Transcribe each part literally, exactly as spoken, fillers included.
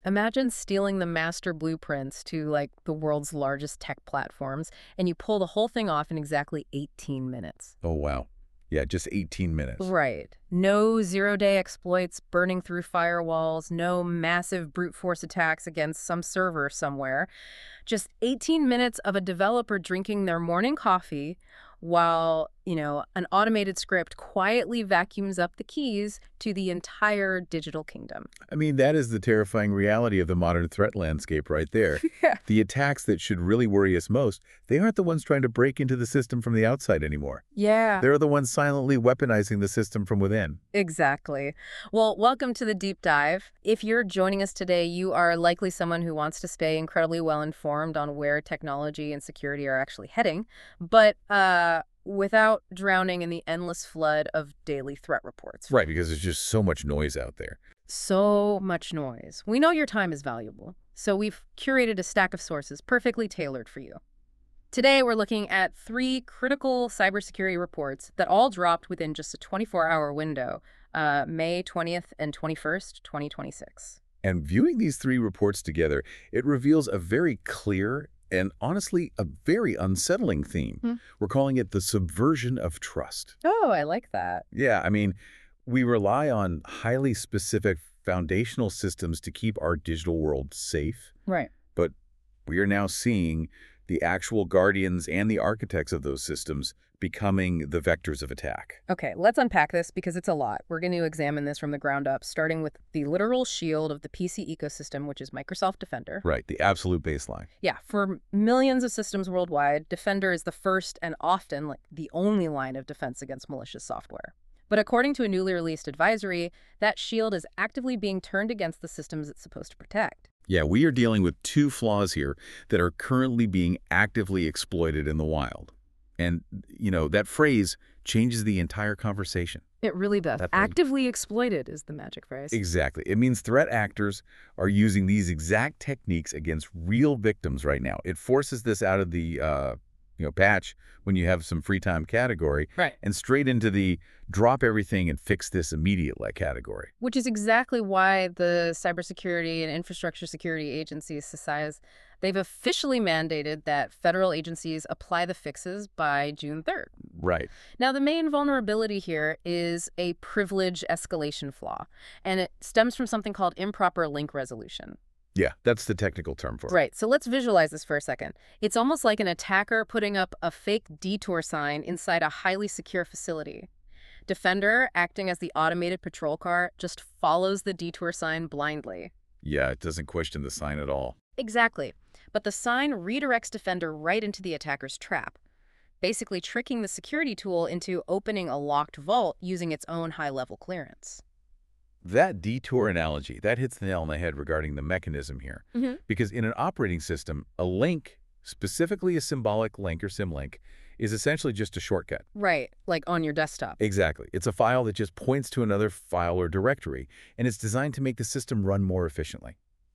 Imagine stealing the master blueprints to like the world's largest tech platforms, and you pull the whole thing off in exactly eighteen minutes. Oh, wow. Yeah, just eighteen minutes. Right. No zero-day exploits burning through firewalls, no massive brute force attacks against some server somewhere. Just eighteen minutes of a developer drinking their morning coffee while, you know, an automated script quietly vacuums up the keys to the entire digital kingdom. I mean, that is the terrifying reality of the modern threat landscape right there. Yeah. The attacks that should really worry us most, they aren't the ones trying to break into the system from the outside anymore. Yeah. They're the ones silently weaponizing the system from within. Exactly. Well, welcome to the deep dive. If you're joining us today, you are likely someone who wants to stay incredibly well informed on where technology and security are actually heading, but uh, without drowning in the endless flood of daily threat reports. Right, because there's just so much noise out there. So much noise. We know your time is valuable, so we've curated a stack of sources perfectly tailored for you. Today, we're looking at three critical cybersecurity reports that all dropped within just a twenty-four hour window, uh, May twentieth and twenty-first, twenty twenty-six. And viewing these three reports together, it reveals a very clear and honestly a very unsettling theme. Hmm. We're calling it the subversion of trust. Oh, I like that. Yeah, I mean, we rely on highly specific foundational systems to keep our digital world safe, Right. but we are now seeing the actual guardians and the architects of those systems becoming the vectors of attack. Okay, let's unpack this because it's a lot. We're going to examine this from the ground up, starting with the literal shield of the P C ecosystem, which is Microsoft Defender. Right, the absolute baseline. Yeah, for millions of systems worldwide, Defender is the first and often like the only line of defense against malicious software. But according to a newly released advisory, that shield is actively being turned against the systems it's supposed to protect. Yeah, we are dealing with two flaws here that are currently being actively exploited in the wild. And, you know, that phrase changes the entire conversation. It really does. That thing. Actively exploited is the magic phrase. Exactly. It means threat actors are using these exact techniques against real victims right now. It forces this out of the, uh, you know, patch when you have some free time category Right. and straight into the drop everything and fix this immediately category. Which is exactly why the Cybersecurity and Infrastructure Security Agency, C S I S, they've officially mandated that federal agencies apply the fixes by June third. Right. Now, the main vulnerability here is a privilege escalation flaw, and it stems from something called improper link resolution. Yeah, that's the technical term for it. Right, so let's visualize this for a second. It's almost like an attacker putting up a fake detour sign inside a highly secure facility. Defender, acting as the automated patrol car, just follows the detour sign blindly. Yeah, it doesn't question the sign at all. Exactly. But the sign redirects Defender right into the attacker's trap, basically tricking the security tool into opening a locked vault using its own high-level clearance. That detour analogy, that hits the nail on the head regarding the mechanism here. Mm-hmm. Because in an operating system, a link, specifically a symbolic link or symlink, is essentially just a shortcut. Right, like on your desktop. Exactly. It's a file that just points to another file or directory, and it's designed to make the system run more efficiently.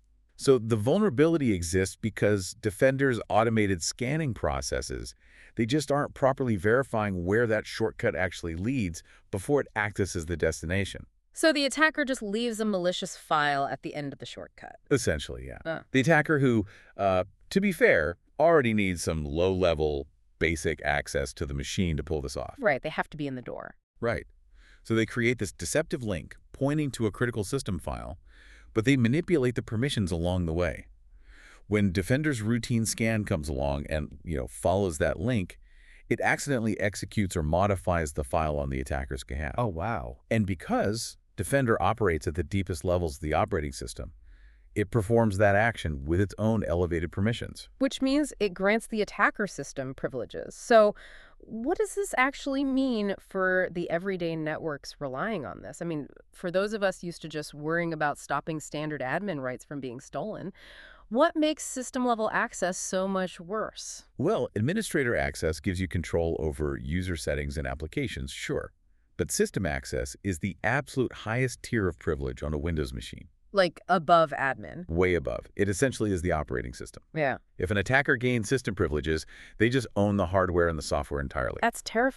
So the vulnerability exists because Defender's automated scanning processes, they just aren't properly verifying where that shortcut actually leads before it acts as the destination. So the attacker just leaves a malicious file at the end of the shortcut. Essentially, yeah. Uh. The attacker who, uh, to be fair, already needs some low-level basic access to the machine to pull this off. Right, they have to be in the door. Right. So they create this deceptive link pointing to a critical system file, but they manipulate the permissions along the way. When Defender's routine scan comes along and, you know, follows that link, it accidentally executes or modifies the file on the attacker's behalf. Oh, wow. And because Defender operates at the deepest levels of the operating system, it performs that action with its own elevated permissions. Which means it grants the attacker system privileges. So what does this actually mean for the everyday networks relying on this? I mean, for those of us used to just worrying about stopping standard admin rights from being stolen, what makes system-level access so much worse? Well, administrator access gives you control over user settings and applications, sure. But system access is the absolute highest tier of privilege on a Windows machine. Like above admin. Way above. It essentially is the operating system. Yeah. If an attacker gains system privileges, they just own the hardware and the software entirely. That's terrifying.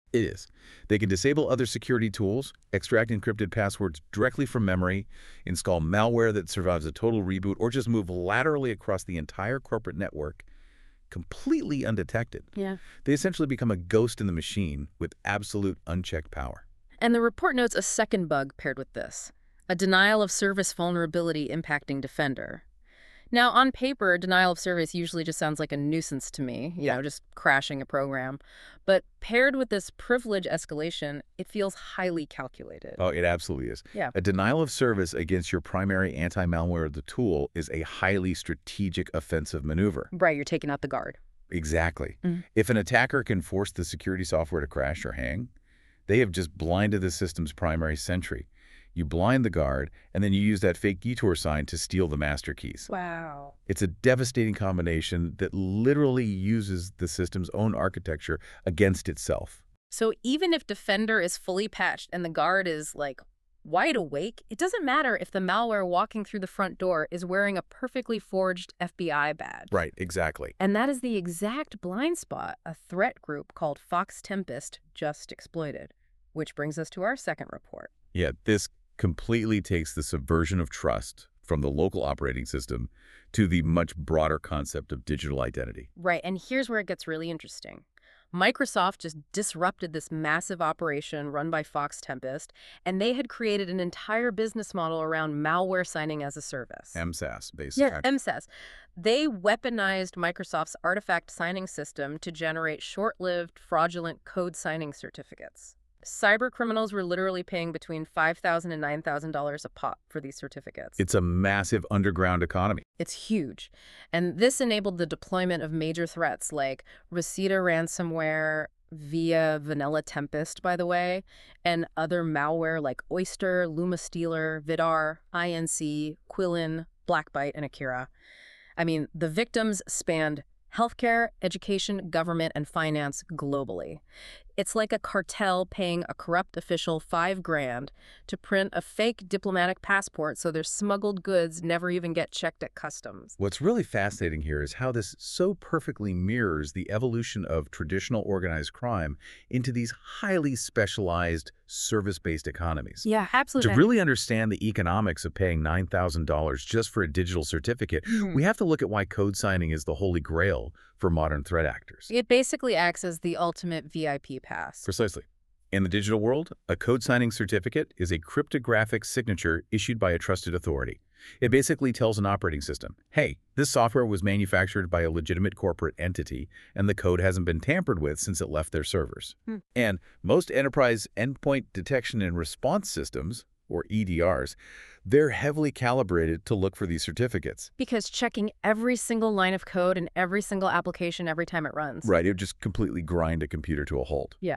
It is. They can disable other security tools, extract encrypted passwords directly from memory, install malware that survives a total reboot, or just move laterally across the entire corporate network completely undetected. Yeah. They essentially become a ghost in the machine with absolute unchecked power. And the report notes a second bug paired with this, a denial of service vulnerability impacting Defender. Now, on paper, denial of service usually just sounds like a nuisance to me, you know, just crashing a program. But paired with this privilege escalation, it feels highly calculated. Oh, it absolutely is. Yeah. A denial of service against your primary anti-malware of the tool is a highly strategic offensive maneuver. Right, you're taking out the guard. Exactly. Mhm. If an attacker can force the security software to crash or hang, they have just blinded the system's primary sentry. You blind the guard, and then you use that fake detour sign to steal the master keys. Wow. It's a devastating combination that literally uses the system's own architecture against itself. So even if Defender is fully patched and the guard is, like, wide awake, it doesn't matter if the malware walking through the front door is wearing a perfectly forged F B I badge. Right, exactly. And that is the exact blind spot a threat group called Fox Tempest just exploited. Which brings us to our second report. Yeah, this completely takes the subversion of trust from the local operating system to the much broader concept of digital identity. Right, and here's where it gets really interesting. Microsoft just disrupted this massive operation run by Fox Tempest, and they had created an entire business model around malware signing as a service. M S A S, basically. Yeah, M S A S. They weaponized Microsoft's artifact signing system to generate short-lived, fraudulent code signing certificates. Cyber criminals were literally paying between five thousand dollars and nine thousand dollars a pop for these certificates. It's a massive underground economy. It's huge. And this enabled the deployment of major threats like Reseda ransomware via Vanilla Tempest, by the way, and other malware like Oyster, LumaStealer, Vidar, I N C, Quillin, Blackbyte, and Akira. I mean, the victims spanned healthcare, education, government, and finance globally. It's like a cartel paying a corrupt official five grand to print a fake diplomatic passport so their smuggled goods never even get checked at customs. What's really fascinating here is how this so perfectly mirrors the evolution of traditional organized crime into these highly specialized service-based economies. Yeah, absolutely. To really understand the economics of paying nine thousand dollars just for a digital certificate, Mhm. we have to look at why code signing is the holy grail for modern threat actors. It basically acts as the ultimate V I P pass. Precisely. In the digital world, a code signing certificate is a cryptographic signature issued by a trusted authority. It basically tells an operating system, hey, this software was manufactured by a legitimate corporate entity, and the code hasn't been tampered with since it left their servers. Hmm. And most enterprise endpoint detection and response systems, or E D Rs, they're heavily calibrated to look for these certificates. Because checking every single line of code in every single application every time it runs. Right, it would just completely grind a computer to a halt. Yeah.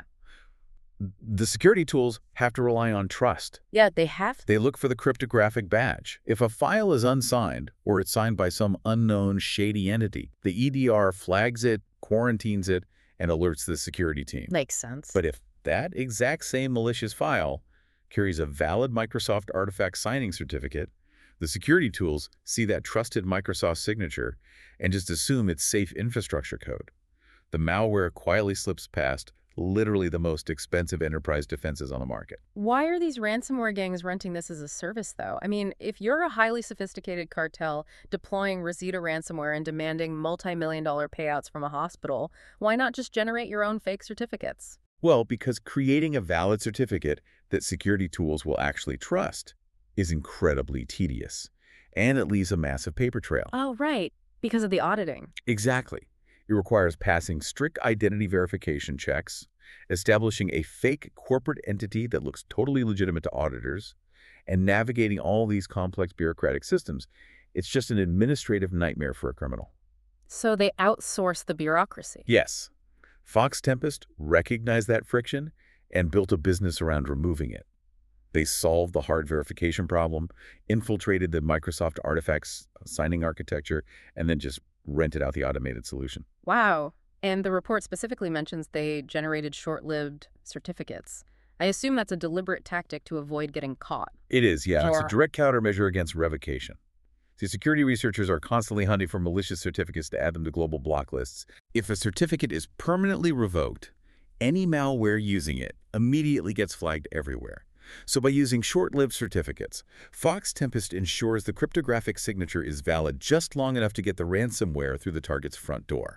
The security tools have to rely on trust. Yeah, they have to. They look for the cryptographic badge. If a file is unsigned, or it's signed by some unknown shady entity, the E D R flags it, quarantines it, and alerts the security team. Makes sense. But if that exact same malicious file carries a valid Microsoft artifact signing certificate, the security tools see that trusted Microsoft signature and just assume it's safe infrastructure code. The malware quietly slips past literally the most expensive enterprise defenses on the market. Why are these ransomware gangs renting this as a service, though? I mean, if you're a highly sophisticated cartel deploying Reseda ransomware and demanding multi-million dollar payouts from a hospital, why not just generate your own fake certificates? Well, because creating a valid certificate that security tools will actually trust is incredibly tedious, and it leaves a massive paper trail. Oh, right. Because of the auditing. Exactly. It requires passing strict identity verification checks, establishing a fake corporate entity that looks totally legitimate to auditors, and navigating all these complex bureaucratic systems. It's just an administrative nightmare for a criminal. So they outsource the bureaucracy. Yes. Fox Tempest recognized that friction and built a business around removing it. They solved the hard verification problem, infiltrated the Microsoft artifacts signing architecture, and then just rented out the automated solution. Wow. And the report specifically mentions they generated short-lived certificates. I assume that's a deliberate tactic to avoid getting caught. It is, yeah. It's Sure. a direct countermeasure against revocation. See, security researchers are constantly hunting for malicious certificates to add them to global block lists. If a certificate is permanently revoked, any malware using it immediately gets flagged everywhere. So by using short-lived certificates, Fox Tempest ensures the cryptographic signature is valid just long enough to get the ransomware through the target's front door.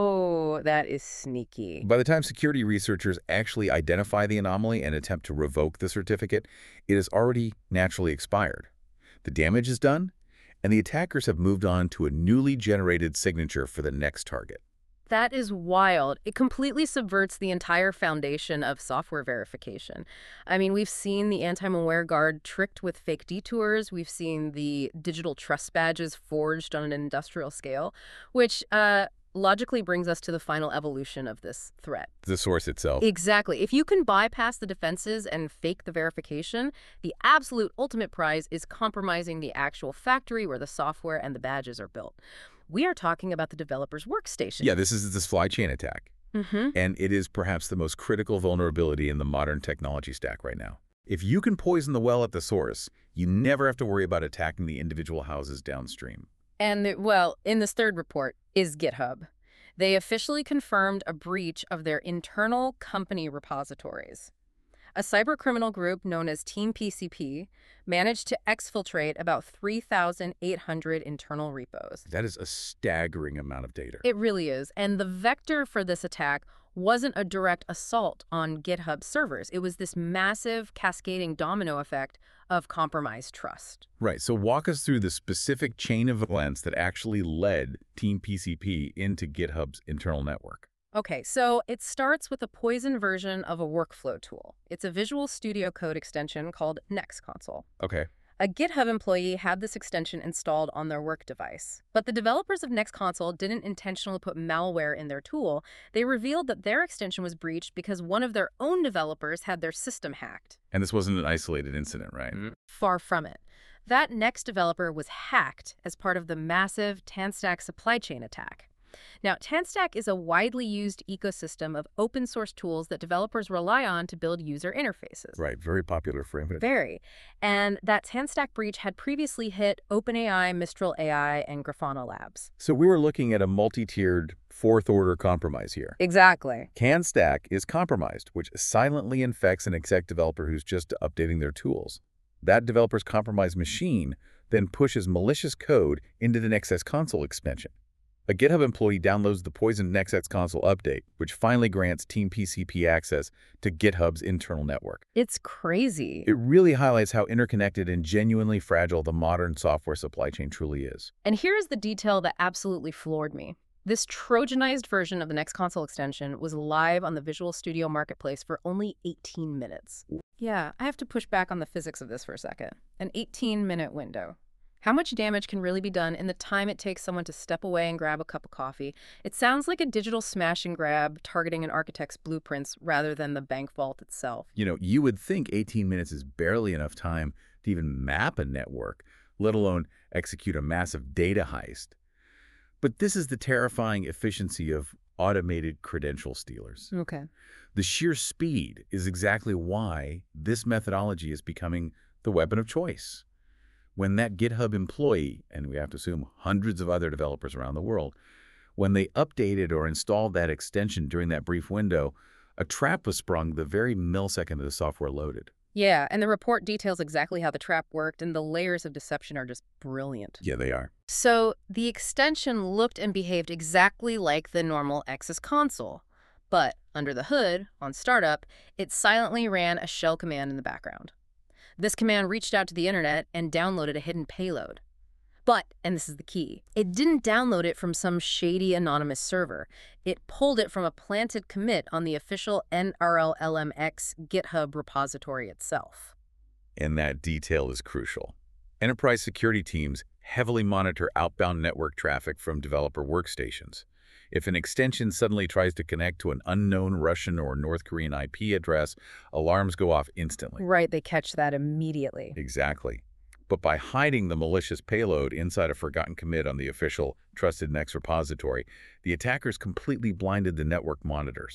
Oh, that is sneaky. By the time security researchers actually identify the anomaly and attempt to revoke the certificate, it has already naturally expired. The damage is done, and the attackers have moved on to a newly generated signature for the next target. That is wild. It completely subverts the entire foundation of software verification. I mean, we've seen the anti-malware guard tricked with fake detours. We've seen the digital trust badges forged on an industrial scale, which uh, logically brings us to the final evolution of this threat. The source itself. Exactly. If you can bypass the defenses and fake the verification, the absolute ultimate prize is compromising the actual factory where the software and the badges are built. We are talking about the developer's workstation. Yeah, this is the supply chain attack. Mm-hmm. And it is perhaps the most critical vulnerability in the modern technology stack right now. If you can poison the well at the source, you never have to worry about attacking the individual houses downstream. And, the, well, in this third report is GitHub. They officially confirmed a breach of their internal company repositories. A cybercriminal group known as Team P C P managed to exfiltrate about three thousand eight hundred internal repos. That is a staggering amount of data. It really is. And the vector for this attack wasn't a direct assault on GitHub servers. It was this massive cascading domino effect of compromised trust. Right. So walk us through the specific chain of events that actually led Team P C P into GitHub's internal network. Okay, so it starts with a poison version of a workflow tool. It's a Visual Studio Code extension called NextConsole. Okay. A GitHub employee had this extension installed on their work device. But the developers of NextConsole didn't intentionally put malware in their tool. They revealed that their extension was breached because one of their own developers had their system hacked. And this wasn't an isolated incident, right? Mm-hmm. Far from it. That Next developer was hacked as part of the massive Tanstack supply chain attack. Now, Tanstack is a widely used ecosystem of open source tools that developers rely on to build user interfaces. Right, very popular framework. Very. And that Tanstack breach had previously hit OpenAI, Mistral A I, and Grafana Labs. So we were looking at a multi-tiered fourth-order compromise here. Exactly. Tanstack is compromised, which silently infects an exec developer who's just updating their tools. That developer's compromised machine then pushes malicious code into the NextConsole expansion. A GitHub employee downloads the poisoned NextConsole update, which finally grants Team P C P access to GitHub's internal network. It's crazy. It really highlights how interconnected and genuinely fragile the modern software supply chain truly is. And here's the detail that absolutely floored me. This Trojanized version of the NextConsole extension was live on the Visual Studio Marketplace for only eighteen minutes. Yeah, I have to push back on the physics of this for a second. An eighteen minute window. How much damage can really be done in the time it takes someone to step away and grab a cup of coffee? It sounds like a digital smash and grab targeting an architect's blueprints rather than the bank vault itself. You know, you would think eighteen minutes is barely enough time to even map a network, let alone execute a massive data heist. But this is the terrifying efficiency of automated credential stealers. Okay. The sheer speed is exactly why this methodology is becoming the weapon of choice. When that GitHub employee, and we have to assume hundreds of other developers around the world, when they updated or installed that extension during that brief window, a trap was sprung the very millisecond the software loaded. Yeah, and the report details exactly how the trap worked, and the layers of deception are just brilliant. Yeah, they are. So the extension looked and behaved exactly like the normal X's console. But under the hood, on startup, it silently ran a shell command in the background. This command reached out to the internet and downloaded a hidden payload. But, and this is the key, it didn't download it from some shady anonymous server. It pulled it from a planted commit on the official N R L L M X GitHub repository itself. And that detail is crucial. Enterprise security teams heavily monitor outbound network traffic from developer workstations. If an extension suddenly tries to connect to an unknown Russian or North Korean I P address, alarms go off instantly. Right, they catch that immediately. Exactly. But by hiding the malicious payload inside a forgotten commit on the official Trusted Next repository, the attackers completely blinded the network monitors.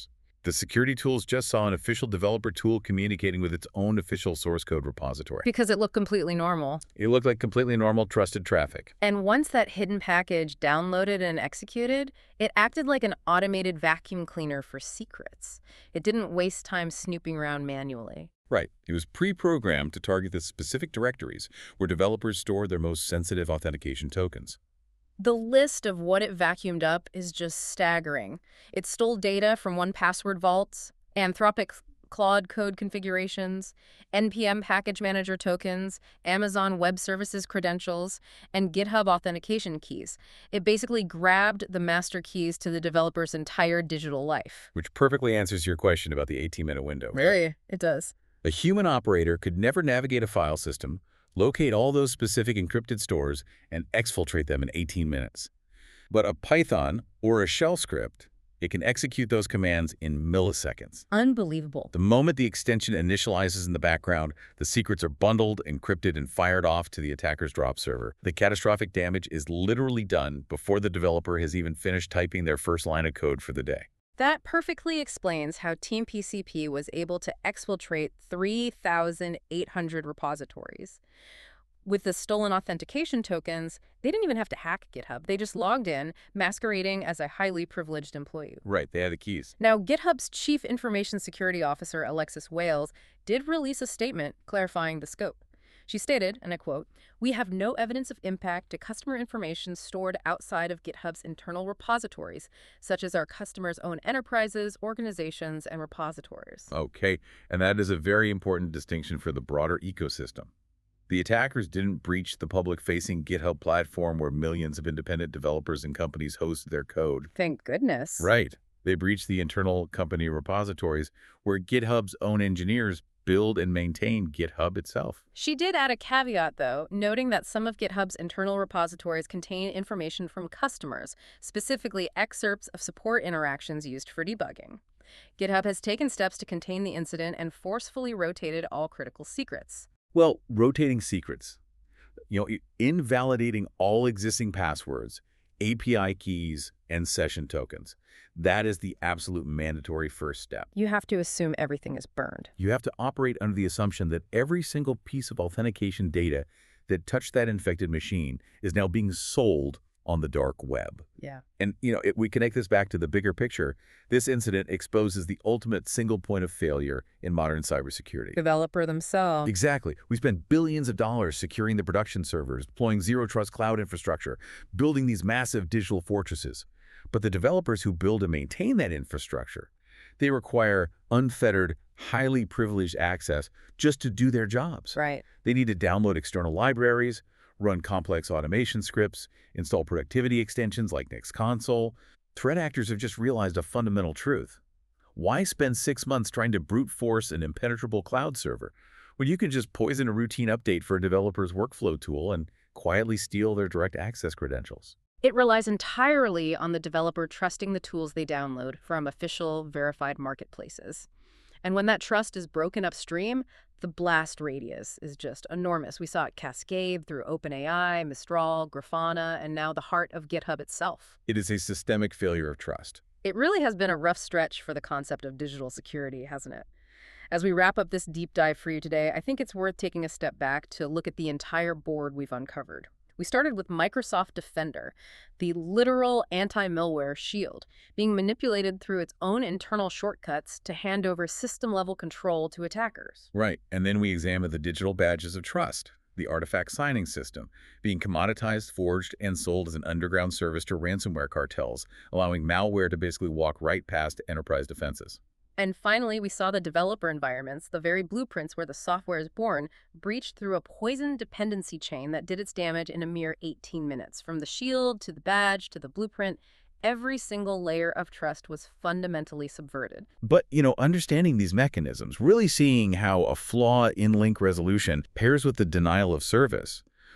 The security tools just saw an official developer tool communicating with its own official source code repository. Because it looked completely normal. It looked like completely normal, trusted traffic. And once that hidden package downloaded and executed, it acted like an automated vacuum cleaner for secrets. It didn't waste time snooping around manually. Right. It was pre-programmed to target the specific directories where developers store their most sensitive authentication tokens. The list of what it vacuumed up is just staggering. It stole data from one password vaults, Anthropic Claude code configurations, N P M package manager tokens, Amazon Web Services credentials, and GitHub authentication keys. It basically grabbed the master keys to the developer's entire digital life. Which perfectly answers your question about the eighteen-minute window. Very, it does. A human operator could never navigate a file system, locate all those specific encrypted stores, and exfiltrate them in eighteen minutes. But a Python or a shell script, it can execute those commands in milliseconds. Unbelievable. The moment the extension initializes in the background, the secrets are bundled, encrypted, and fired off to the attacker's drop server. The catastrophic damage is literally done before the developer has even finished typing their first line of code for the day. That perfectly explains how Team P C P was able to exfiltrate three thousand eight hundred repositories. With the stolen authentication tokens, they didn't even have to hack GitHub. They just logged in, masquerading as a highly privileged employee. Right, they had the keys. Now, GitHub's Chief Information Security Officer, Alexis Wales, did release a statement clarifying the scope. She stated, and I quote, "We have no evidence of impact to customer information stored outside of GitHub's internal repositories, such as our customers' own enterprises, organizations, and repositories." Okay, and that is a very important distinction for the broader ecosystem. The attackers didn't breach the public-facing GitHub platform where millions of independent developers and companies host their code. Thank goodness. Right. They breached the internal company repositories where GitHub's own engineers build and maintain GitHub itself. She did add a caveat, though, noting that some of GitHub's internal repositories contain information from customers, specifically excerpts of support interactions used for debugging. GitHub has taken steps to contain the incident and forcefully rotated all critical secrets. Well, rotating secrets, you know, invalidating all existing passwords, A P I keys, and session tokens. That is the absolute mandatory first step. You have to assume everything is burned. You have to operate under the assumption that every single piece of authentication data that touched that infected machine is now being sold on the dark web. Yeah. And, you know, if we connect this back to the bigger picture, this incident exposes the ultimate single point of failure in modern cybersecurity. Developer themselves. Exactly. We spend billions of dollars securing the production servers, deploying zero-trust cloud infrastructure, building these massive digital fortresses. But the developers who build and maintain that infrastructure, they require unfettered, highly privileged access just to do their jobs. Right. They need to download external libraries, run complex automation scripts, install productivity extensions like Nix Console. Threat actors have just realized a fundamental truth. Why spend six months trying to brute force an impenetrable cloud server when you can just poison a routine update for a developer's workflow tool and quietly steal their direct access credentials? It relies entirely on the developer trusting the tools they download from official, verified marketplaces. And when that trust is broken upstream, the blast radius is just enormous. We saw it cascade through OpenAI, Mistral, Grafana, and now the heart of GitHub itself. It is a systemic failure of trust. It really has been a rough stretch for the concept of digital security, hasn't it? As we wrap up this deep dive for you today, I think it's worth taking a step back to look at the entire board we've uncovered. We started with Microsoft Defender, the literal anti-malware shield, being manipulated through its own internal shortcuts to hand over system-level control to attackers. Right, and then we examined the digital badges of trust, the artifact signing system, being commoditized, forged, and sold as an underground service to ransomware cartels, allowing malware to basically walk right past enterprise defenses. And finally, we saw the developer environments, the very blueprints where the software is born, breached through a poison dependency chain that did its damage in a mere eighteen minutes. From the shield to the badge to the blueprint, every single layer of trust was fundamentally subverted. But, you know, understanding these mechanisms, really seeing how a flaw in link resolution pairs with the denial of service,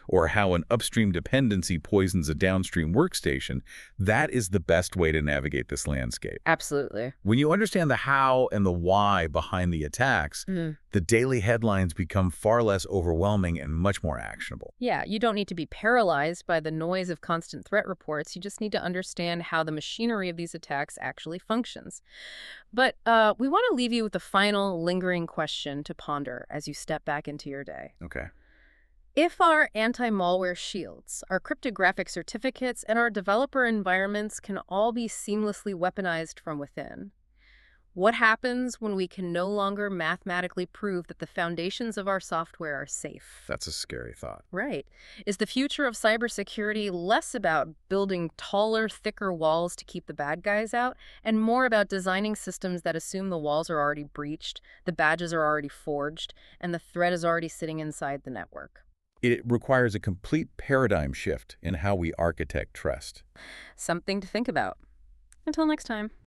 or how an upstream dependency poisons a downstream workstation, that is the best way to navigate this landscape. Absolutely. When you understand the how and the why behind the attacks, Mm. the daily headlines become far less overwhelming and much more actionable. Yeah, you don't need to be paralyzed by the noise of constant threat reports. You just need to understand how the machinery of these attacks actually functions. But uh, we want to leave you with a final lingering question to ponder as you step back into your day. Okay. If our anti-malware shields, our cryptographic certificates, and our developer environments can all be seamlessly weaponized from within, what happens when we can no longer mathematically prove that the foundations of our software are safe? That's a scary thought. Right. Is the future of cybersecurity less about building taller, thicker walls to keep the bad guys out, and more about designing systems that assume the walls are already breached, the badges are already forged, and the threat is already sitting inside the network? It requires a complete paradigm shift in how we architect trust. Something to think about. Until next time.